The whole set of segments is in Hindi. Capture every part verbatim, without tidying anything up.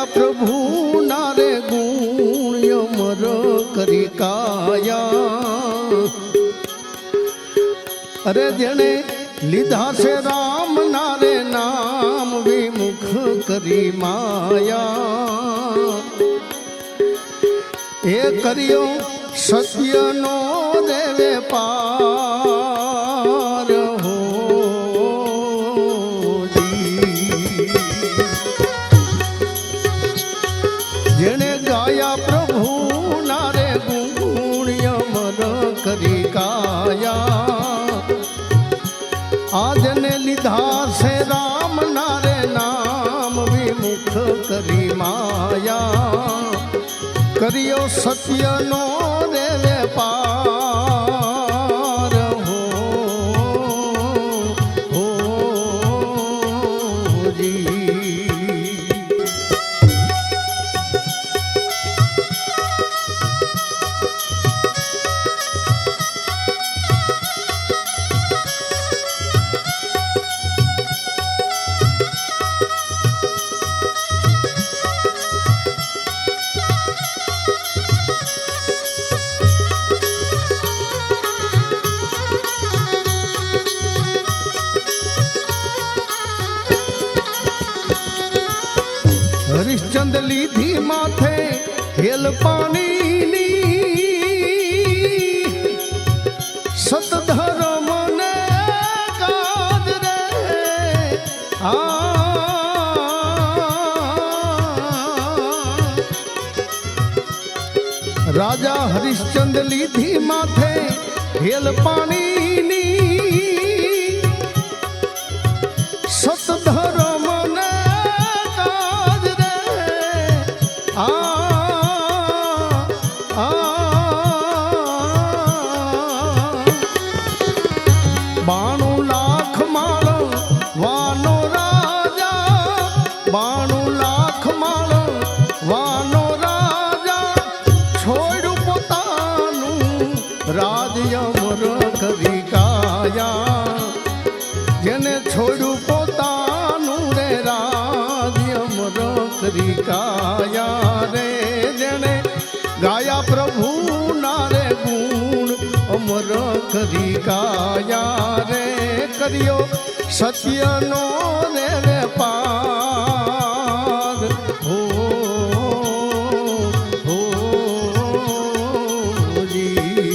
प्रभु नारे गुण अमर करी काया। अरे जने लीधा से राम नारे नाम विमुख करी माया। ए करियो सत्य नो देवे पार हो जी। जेने गाया प्रभु नारे गुण अमर करी काया। आज ने लीधा से राम नारे नाम विमुख करी माया। करियो सत्य नो देवे पार हो हो जी। हरिश्चंद लीधी माथे हेल पानी नी। सत धर्म ने काज रे आ। राजा हरिश्चंद लीधी माथे हेल पानी नी। सत धर्म ने आ आ बाणु लाख माल वानो राजा। बाणु लाख माल वानो राजा। छोड़ पोतानु राज्य अमर करी काया। जेने छोड़ू पोतानु रे राज्य अमर करी काया रे। जने गाया प्रभु नारे गुण अमर करी काया रे। करियो सत्य नो देवे पार हो हो जी।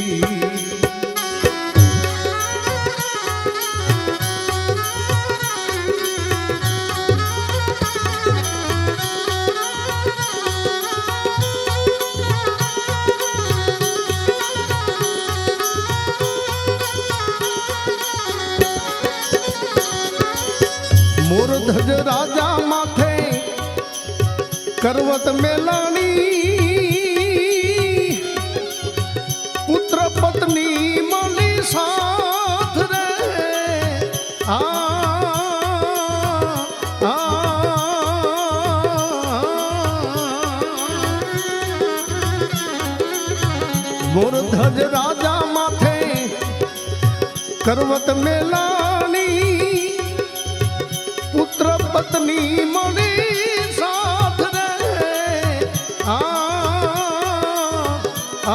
मोरध्वज राजा माथे करवत मेलानी। पुत्र पत्नी मली साथ रे आ आ। मोरध्वज राजा माथे करवत मेलानी। पुत्र पत्नी मणि साथ रे आ आ।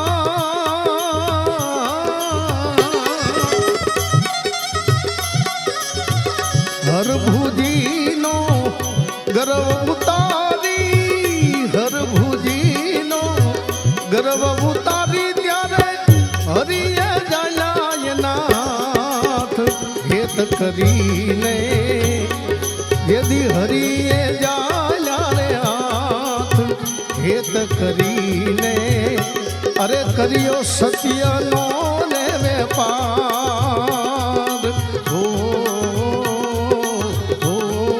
हर भुजी नो गर्व उतारी। हर भुजी नो गर्व उतारी त्यारे हरिये जलाय नाथ हेत करीने। यदि हरिये जाया रे हाथ हेत करीने। अरे करियो सत्य नो देवे पार हो हो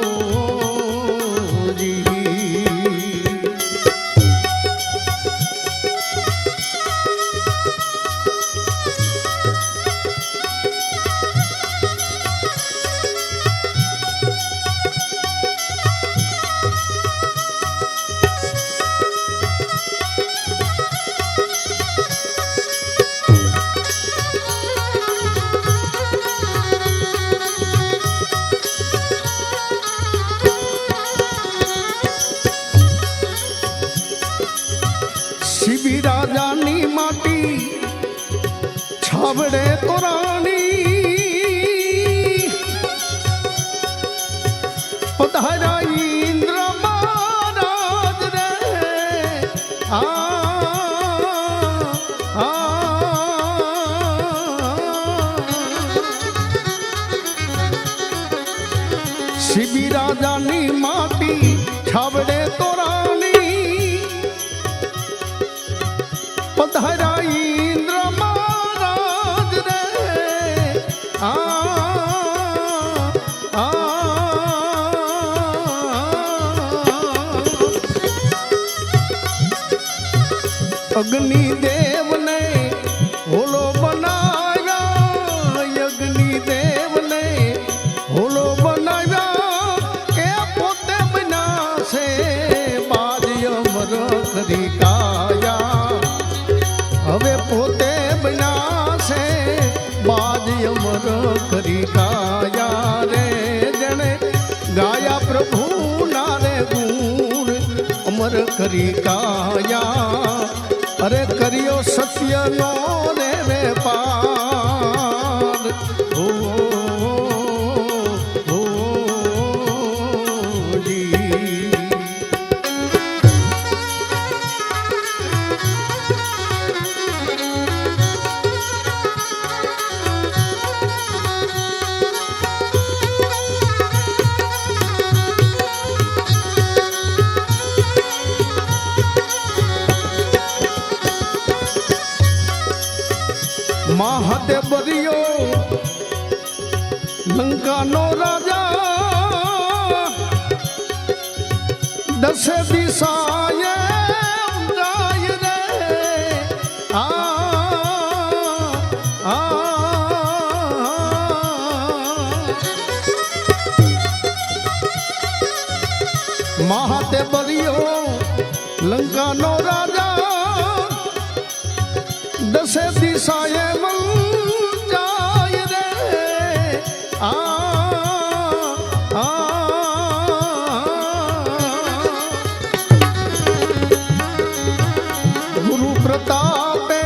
जी। छावड़े तो रानी पधारा इंद्र महाराज रे आ आ शिबी राजा नी माटी छावड़े तो रानी पधारा इंद्र महाराज रे आ आ अग्नि देव ने होलो बनाया अग्नि देव ने होलो बनाया के पोते बना से बाज अमर करी काया हवे पोते बना से बाज अमर करी काया रे जने गाया प्रभु नारे गुण अमर करी काया अरे करियो सत्य नो रे रे पार ओ, ओ, ओ जी महादेव बरियो लंका नो राजा दस दिशाए जाय रे आ आ महादेव बरियो लंका नो राजा दस दिशाए मन जाय रे आ आ गुरु प्रतापे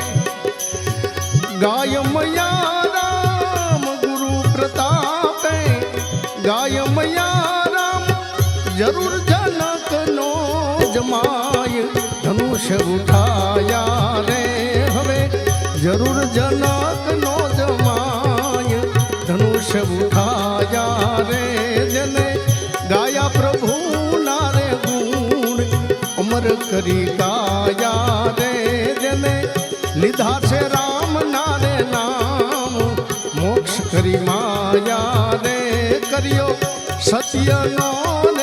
गाय मैया राम गुरु प्रतापे गाय मैया राम जरूर जनक नो जमाय धनुष उठाया रे जरूर जनक नो जमाय धनुष उठाया रे जने गाया प्रभु नारे गुण अमर करी गाया रे जने लिधा से राम नारे नाम मोक्ष करी माया रे करियो सत्य नो